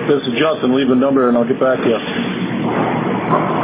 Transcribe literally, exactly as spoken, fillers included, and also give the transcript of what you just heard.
This is Justin. Leave a number and I'll get back to you.